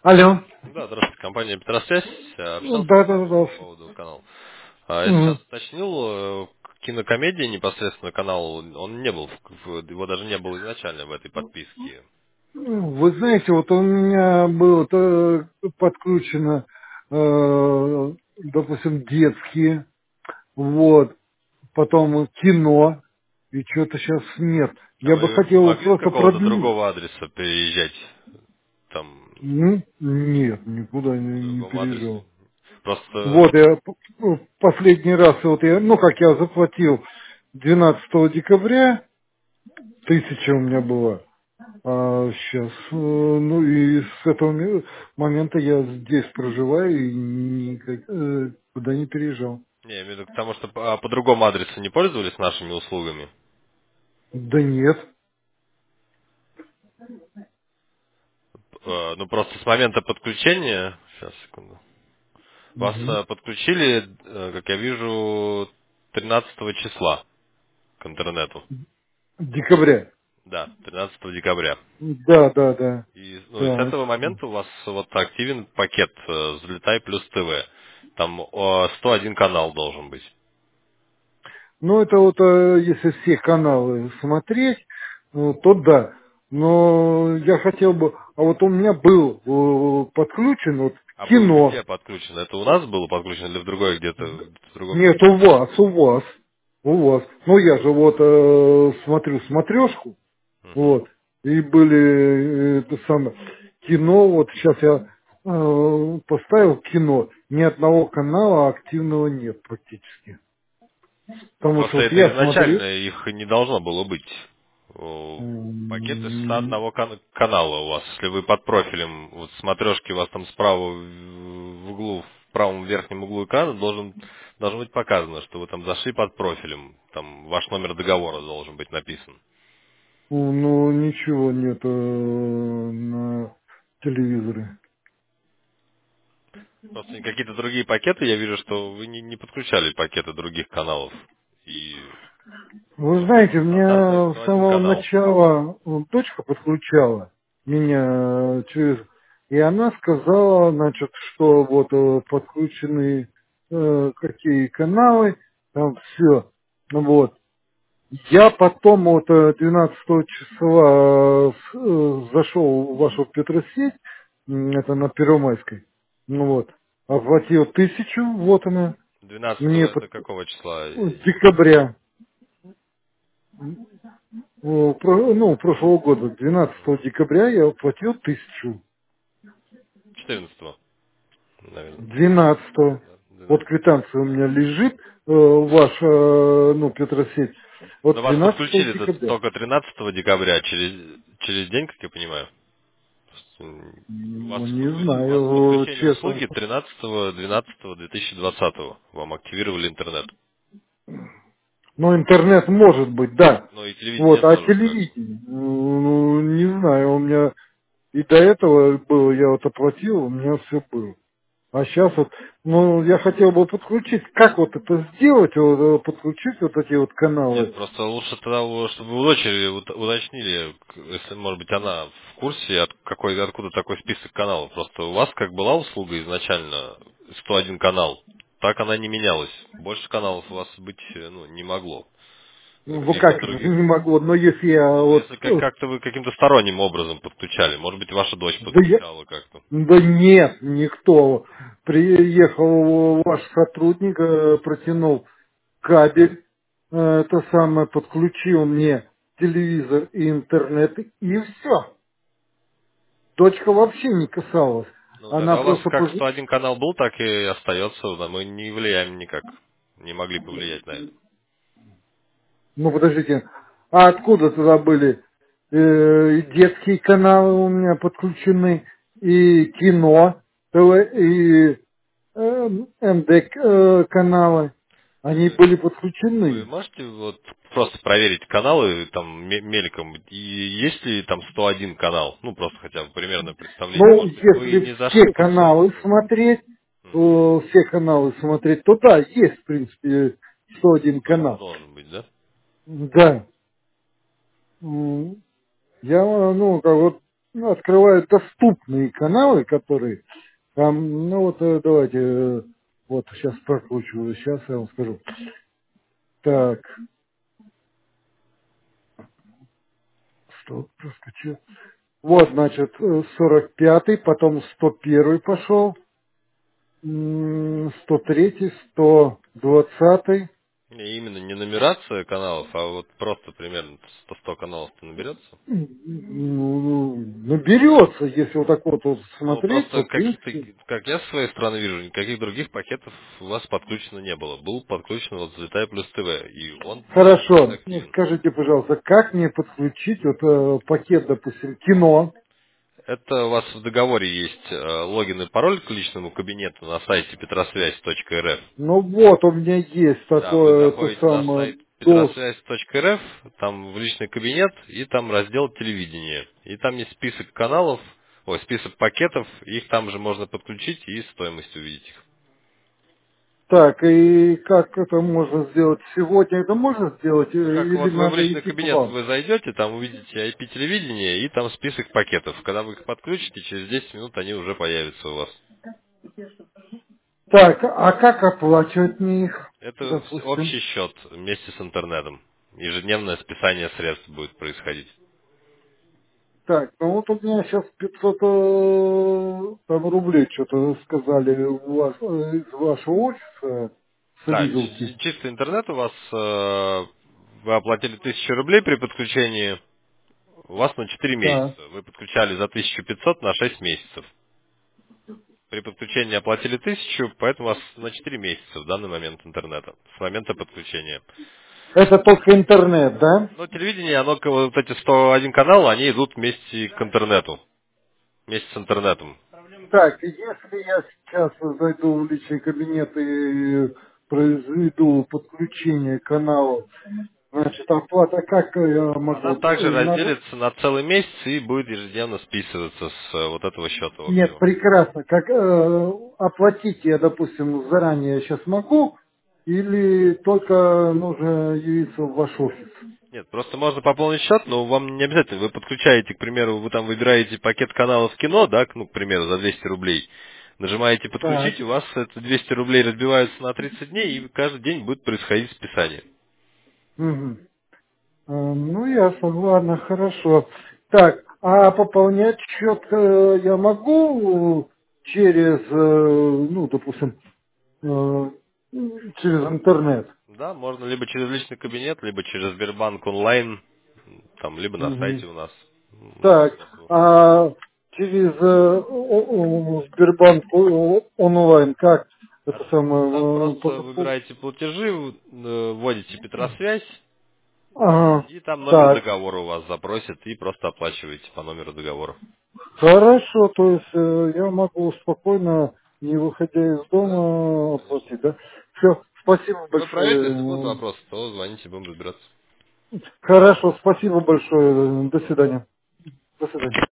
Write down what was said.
Алло. Да, здравствуйте, компания Петросвязь. Ну, Общался да, с да, вами да, по да. поводу канала. Я сейчас Мгм. уточнил, кинокомедия непосредственно канал, он не был, его даже не было изначально в этой подписке. Вы знаете, вот у меня было подкручено, допустим, детские, вот, потом кино, и что-то сейчас нет. А Я бы вы хотел могли с просто какого-то продлить. другого адреса переезжать там Нет, никуда по не другому адресу? переезжал. Просто, Вот, я последний раз, вот я, ну, как я заплатил 12 декабря, 1000 у меня было. Сейчас, ну и с этого момента я здесь проживаю и куда не переезжал. не, я имею в виду к тому, что по другому адресу не пользовались нашими услугами. Да нет. Ну, просто с момента подключения, сейчас, секунду, вас Мгм. подключили, как я вижу, 13 числа к интернету. Декабря. Да, 13 декабря. Да, да, да. И, ну, и с Так. этого момента у вас вот активен пакет «Взлетай плюс ТВ». Там 101 канал должен быть. Ну, это вот, если все каналы смотреть, ну, то да. Но я хотел бы, а вот у меня был подключен вот А был кино. где подключен? Это у нас было подключено или в другой где-то, в другом Нет, месте? у вас, у вас, у вас. Ну, я же вот смотрю смотрешку. Мгм. Вот. И были это самое кино, вот сейчас я поставил кино, ни одного канала активного нет практически. Ну, Потому что просто вот это я смотрю, изначально их и не должно было быть. Пакет из м, 101 канала у вас. Если вы под профилем, вот смотрешки у вас там справа в углу, в правом верхнем углу экрана должно быть показано, что вы там зашли под профилем. Там ваш номер договора должен быть написан. ну ничего нет на телевизоре. Просто какие-то другие пакеты, я вижу, что вы не подключали пакеты других каналов. И Вы знаете, стандартный меня с 101 самого канал. начала дочка подключала меня через... И она сказала, значит, что вот подключены какие каналы, там все. Вот. Я потом вот 12 числа зашел в вашу Петросеть, это на Первомайской, ну вот, оплатил 1000, вот она, 12 мне это какого числа? декабря. Ну, прошлого года, 12 декабря я оплатил 1000. 14, наверное. 12. Да, Вот 12. квитанция у меня лежит, ваша, ну, Петросеть, Но вот вас 12 подключили декабря. только 13 декабря, через день, как я понимаю. Ну, не У вас знаю, подключение честно. услуги 13.12.2020 вам активировали интернет. Но интернет может быть, да. Но и телевидение Вот, а тоже как бы. телевидение, ну, не знаю, у меня и до этого было, я вот оплатил, у меня все было. А сейчас вот, ну, я хотел бы подключить. Как вот это сделать, вот, подключить вот эти вот Нет, каналы? просто лучше тогда, чтобы вы у дочери уточнили, если, может быть, она в курсе, откуда такой список каналов. Просто у вас как была услуга изначально 101 канал, так она не менялась. Больше каналов у вас быть ну, не могло. Ну, Каких-то как это, других. не могу, но если я Ну, вот... если как-то вы каким-то сторонним образом подключали, может быть, ваша дочь Да, подключала как-то. да нет, никто. Приехал ваш сотрудник, протянул кабель, это самое, подключил мне телевизор и интернет, и все. Дочка вообще не касалась. Ну, Она тогда у вас просто... как 101 канал был, так и остается. Да, мы не влияем никак. Не могли повлиять на это. Ну, подождите, а откуда туда были? И детские каналы у меня подключены, и кино, и МД каналы. Они Вы, были вы подключены. можете вот просто проверить каналы там мельком, и есть ли там 101 канал? Ну, просто хотя бы примерное представление. Ну, Может быть, вы если не все зашли под свою каналы услугу. смотреть, Мгм. все каналы смотреть, то да, есть, в принципе, 101 101 канал. должен быть, да? Да. Я, ну, как вот. ну, открываю доступные каналы, которые там, ну вот давайте, вот сейчас прокручиваю, сейчас я вам скажу. Так, стоп, проскочил. Вот, значит, 45-й, потом 101-й пошел, 103-й, 120-й. Не, именно не нумерация каналов, а вот просто примерно 100 каналов-то наберется. Ну, берется, если вот так вот Ну, смотреть, то просто, в принципе. как я со своей стороны вижу, никаких других пакетов у вас подключено не было. Был подключен вот Взлетай плюс ТВ, и он сейчас Хорошо, ну, активен. скажите, пожалуйста, как мне подключить вот пакет, допустим, кино? Это у вас в договоре есть логин и пароль к личному кабинету на сайте petrosвязь.рф. Ну вот, у меня есть Да, вы такое, это заходите на самое, сайт ДОС. petrosвязь.рф, там в личный кабинет, и там раздел телевидения. И там есть список каналов, ой, список пакетов, их там же можно подключить и стоимость увидеть их. Так, и как это можно сделать сегодня? Это можно сделать Ну как, или вот вы в надо личный идти к кабинет вам? вы зайдете, там увидите IP-телевидение, и там список пакетов. Когда вы их подключите, через 10 минут они уже появятся у вас. Так, а как оплачивать мне их, Это допустим? общий счет вместе с интернетом. Ежедневное списание средств будет происходить. Так, ну вот у меня сейчас 500 там рублей что-то сказали у вас, из вашего офиса с Да, Лиговки. чистый интернет у вас, вы оплатили 1000 рублей при подключении, у вас на 4 Да. месяца. Вы подключали за 1500 на 6 месяцев. При подключении оплатили 1000, поэтому у вас на 4 месяца в данный момент интернета, с момента подключения. Это только интернет, да? Но телевидение, оно, вот эти 101 канал, они идут вместе к интернету, вместе с интернетом. Так, если я сейчас зайду в личный кабинет и произведу подключение канала, значит, оплата как я Она могу? также Надо... разделится на целый месяц и будет ежедневно списываться с вот этого счета Нет, общего. прекрасно. Как оплатить я, допустим, заранее сейчас могу, или только нужно явиться в ваш офис? Нет, просто можно пополнить счет, но вам не обязательно. Вы подключаете, к примеру, вы там выбираете пакет каналов кино, да, ну, к примеру, за 200 рублей. Нажимаете Так. подключить, у вас это 200 рублей разбиваются на 30 дней, и каждый день будет происходить списание. Мгм. Ну, ясно, ладно, хорошо. Так, а пополнять счет я могу через, ну, допустим, э, через интернет? Да, можно либо через личный кабинет, либо через Сбербанк онлайн, там, либо на Мгм. сайте у нас. Много Так, способов. а через Сбербанк онлайн как А это самое? там просто выбираете платежи, вводите Петросвязь, Ага, и там номер так, договора у вас запросят, и просто оплачиваете по номеру договора. хорошо, то есть я могу спокойно, не выходя из Да, дома, конечно. оплатить, да? Все, спасибо Ну, проверьте, если будут большое. вопросы, то звоните, будем разбираться. Хорошо, спасибо большое. До свидания. До свидания.